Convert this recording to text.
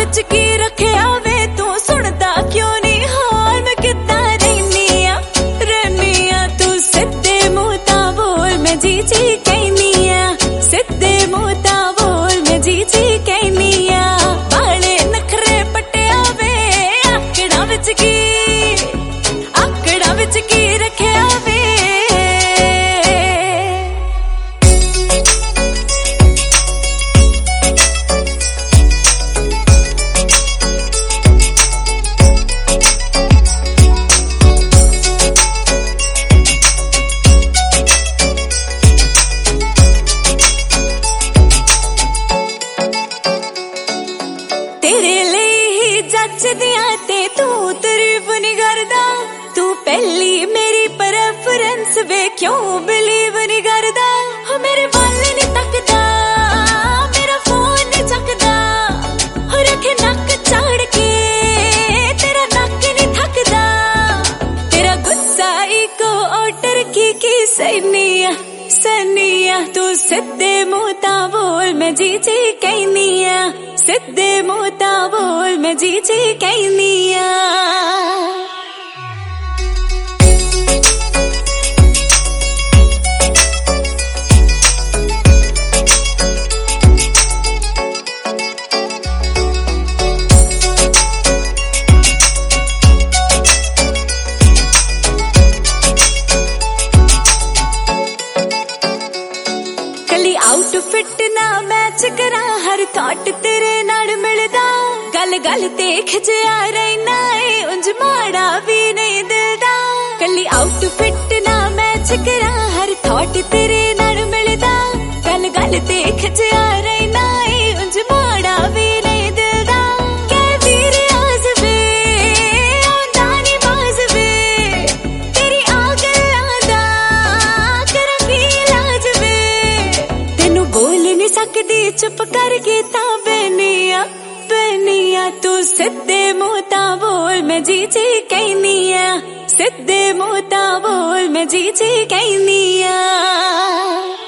विच की रखिया वे तू सुनदा क्यों नहीं हाल मैं कितना रहनी आ तू सिद्धे मुंह ता बोल मैं जी जी कहनी आ सिद्धे मुंह ता बोल मैं जी जी कहनी आ बाले नखरे पटिया वे आकड़ा विच की रखिया वे ते तू तारीफ नहीं करदा तू पहली मेरी प्रेफरेंस वे क्यों बिलीव नहीं करदा मेरे वाल नहीं तकदा मेरा फोन नहीं चकदा हो रखे नक चाड़ के तेरा नक नहीं थकदा तेरा गुस्सा इको ऑर्डर की सनिया तू सिद्धे मुंह ता बोल मैं जी जी कहनी आ सिद्धे मुंह ता बोल मैं जी जी कहनी आ आउटफिट ना मैच करा हर थॉट तेरे नाल मिलदा गल गल ते खिचिया रहना है उंज माड़ा भी नहीं दिलदा कली आउटफिट ना मैच करा हर थॉट तेरे नाल मिलदा गल गल ते खिचिया रहना है उंज माड़ा भी नहीं दिलदा कै वीर आजवे आंदा नी बाजवे तेरी आगल्लां दा कर की लाजवे तेनू बोल नहीं सकदी चुप करके ता बनिया तू सिद्धे मुंह ता बोल मैं जी जी कहनी आ सिद्धे मुंह ता बोल मैं जी जी कहनी आ